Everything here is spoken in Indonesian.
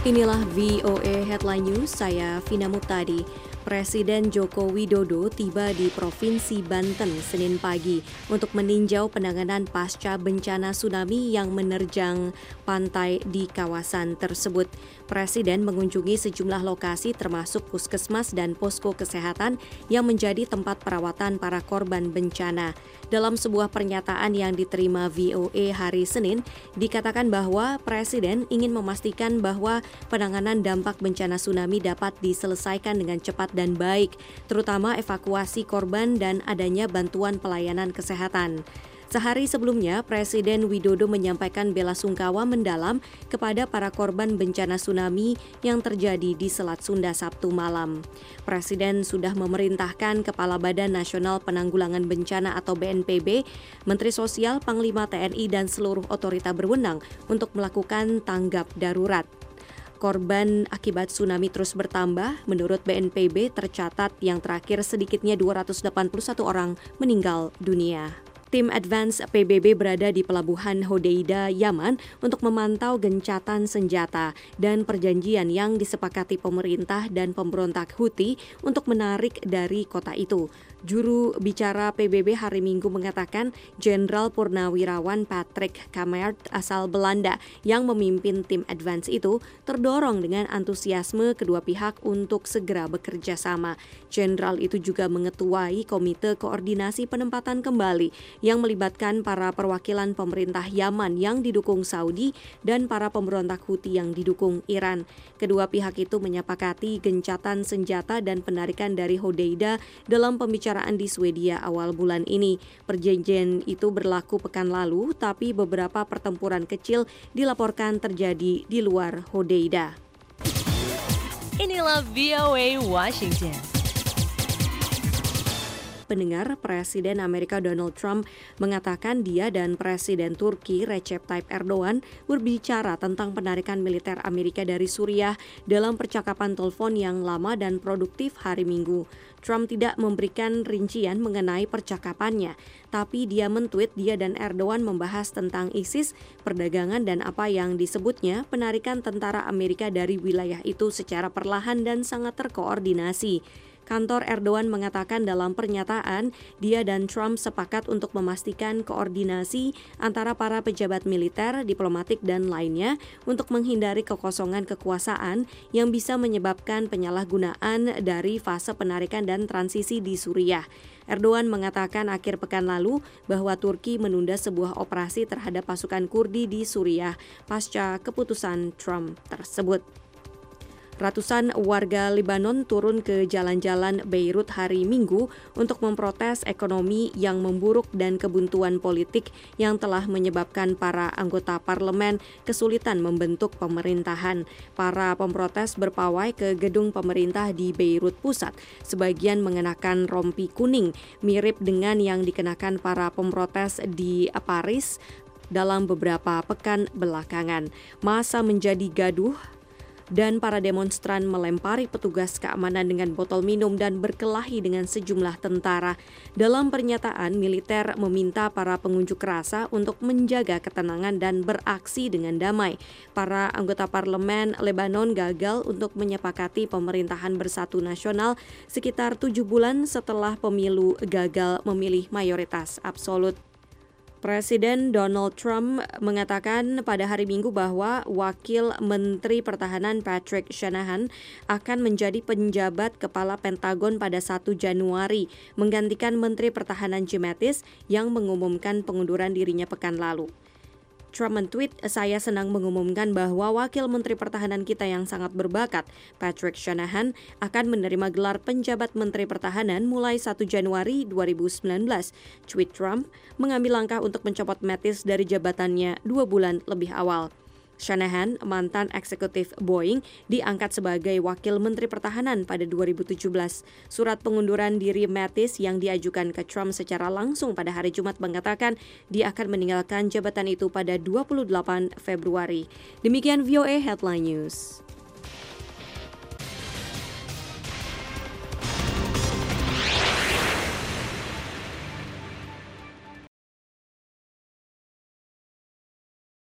Inilah VOA Headline News, saya Vina Muhtadi. Presiden Joko Widodo tiba di Provinsi Banten Senin pagi untuk meninjau penanganan pasca bencana tsunami yang menerjang pantai di kawasan tersebut. Presiden mengunjungi sejumlah lokasi termasuk puskesmas dan posko kesehatan yang menjadi tempat perawatan para korban bencana. Dalam sebuah pernyataan yang diterima VOA hari Senin, dikatakan bahwa Presiden ingin memastikan bahwa penanganan dampak bencana tsunami dapat diselesaikan dengan cepat dan baik, terutama evakuasi korban dan adanya bantuan pelayanan kesehatan. Sehari sebelumnya, Presiden Widodo menyampaikan bela sungkawa mendalam kepada para korban bencana tsunami yang terjadi di Selat Sunda Sabtu malam. Presiden sudah memerintahkan Kepala Badan Nasional Penanggulangan Bencana atau BNPB, Menteri Sosial, Panglima TNI, dan seluruh otoritas berwenang untuk melakukan tanggap darurat. Korban akibat tsunami terus bertambah. Menurut BNPB tercatat yang terakhir sedikitnya 281 orang meninggal dunia. Tim Advance PBB berada di Pelabuhan Hodeida, Yaman untuk memantau gencatan senjata dan perjanjian yang disepakati pemerintah dan pemberontak Houthi untuk menarik dari kota itu. Juru bicara PBB hari Minggu mengatakan Jenderal Purnawirawan Patrick Kammert asal Belanda yang memimpin tim Advance itu terdorong dengan antusiasme kedua pihak untuk segera bekerja sama. Jenderal itu juga mengetuai Komite Koordinasi Penempatan Kembali yang melibatkan para perwakilan pemerintah Yaman yang didukung Saudi dan para pemberontak Houthi yang didukung Iran. Kedua pihak itu menyepakati gencatan senjata dan penarikan dari Hodeida dalam pembicaraan di Swedia awal bulan ini. Perjanjian itu berlaku pekan lalu, tapi beberapa pertempuran kecil dilaporkan terjadi di luar Hodeida. Inilah VOA Washington. Pendengar, Presiden Amerika Donald Trump mengatakan dia dan Presiden Turki Recep Tayyip Erdogan berbicara tentang penarikan militer Amerika dari Suriah dalam percakapan telepon yang lama dan produktif hari Minggu. Trump tidak memberikan rincian mengenai percakapannya, tapi dia mentweet dia dan Erdogan membahas tentang ISIS, perdagangan, dan apa yang disebutnya penarikan tentara Amerika dari wilayah itu secara perlahan dan sangat terkoordinasi. Kantor Erdogan mengatakan dalam pernyataan, dia dan Trump sepakat untuk memastikan koordinasi antara para pejabat militer, diplomatik, dan lainnya untuk menghindari kekosongan kekuasaan yang bisa menyebabkan penyalahgunaan dari fase penarikan dan transisi di Suriah. Erdogan mengatakan akhir pekan lalu bahwa Turki menunda sebuah operasi terhadap pasukan Kurdi di Suriah pasca keputusan Trump tersebut. Ratusan warga Lebanon turun ke jalan-jalan Beirut hari Minggu untuk memprotes ekonomi yang memburuk dan kebuntuan politik yang telah menyebabkan para anggota parlemen kesulitan membentuk pemerintahan. Para pemprotes berpawai ke gedung pemerintah di Beirut Pusat, sebagian mengenakan rompi kuning, mirip dengan yang dikenakan para pemprotes di Paris dalam beberapa pekan belakangan. Massa menjadi gaduh dan para demonstran melempari petugas keamanan dengan botol minum dan berkelahi dengan sejumlah tentara. Dalam pernyataan, militer meminta para pengunjuk rasa untuk menjaga ketenangan dan beraksi dengan damai. Para anggota parlemen Lebanon gagal untuk menyepakati pemerintahan bersatu nasional sekitar 7 bulan setelah pemilu gagal memilih mayoritas absolut. Presiden Donald Trump mengatakan pada hari Minggu bahwa Wakil Menteri Pertahanan Patrick Shanahan akan menjadi penjabat Kepala Pentagon pada 1 Januari, menggantikan Menteri Pertahanan Jim Mattis yang mengumumkan pengunduran dirinya pekan lalu. Trump men-tweet, "Saya senang mengumumkan bahwa Wakil Menteri Pertahanan kita yang sangat berbakat, Patrick Shanahan, akan menerima gelar penjabat Menteri Pertahanan mulai 1 Januari 2019. Tweet Trump mengambil langkah untuk mencopot Mattis dari jabatannya 2 bulan lebih awal. Shanahan, mantan eksekutif Boeing, diangkat sebagai Wakil Menteri Pertahanan pada 2017. Surat pengunduran diri Mattis yang diajukan ke Trump secara langsung pada hari Jumat mengatakan dia akan meninggalkan jabatan itu pada 28 Februari. Demikian VOA Headline News.